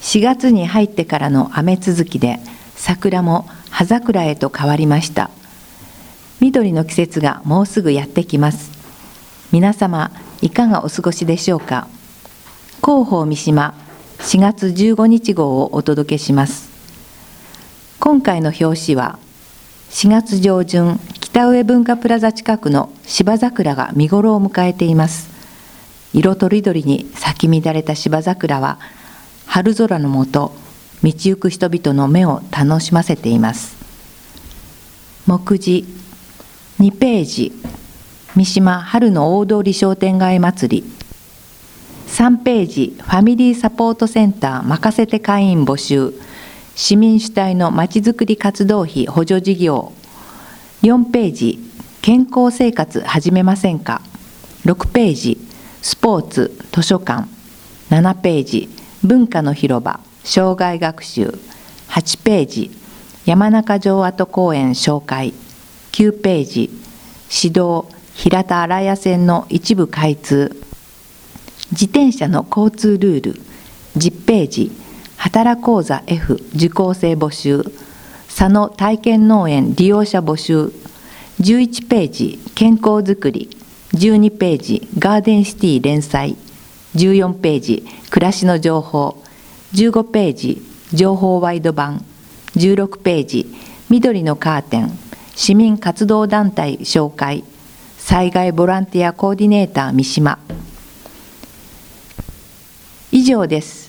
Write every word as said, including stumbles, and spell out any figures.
しがつに入ってからの雨続きで、桜も葉桜へと変わりました。緑の季節がもうすぐやってきます。皆様、いかがお過ごしでしょうか。広報三島しがつじゅうごにち号をお届けします。今回の表紙は、しがつ上旬、北上文化プラザ近くの芝桜が見頃を迎えています。色とりどりに咲き乱れた芝桜は、春空の下、道行く人々の目を楽しませています。目次にページ、三島春の大通商店街祭り。さんページ、ファミリーサポートセンター任せて会員募集。市民主体のまちづくり活動費補助事業。よんページ、健康生活始めませんか。ろくページ、スポーツ図書館。ななページ、文化の広場生涯学習。はちページ、山中城跡公園紹介。きゅうページ、市道平田荒谷線の一部開通。自転車の交通ルール。じゅっページ、働講座 F 受講生募集。佐野体験農園利用者募集。じゅういちページ、健康づくり。じゅうにページ、ガーデンシティ連載。じゅうよんページ、暮らしの情報。じゅうごページ、情報ワイド版。じゅうろくページ、緑のカーテン。市民活動団体紹介。災害ボランティアコーディネーター三島。以上です。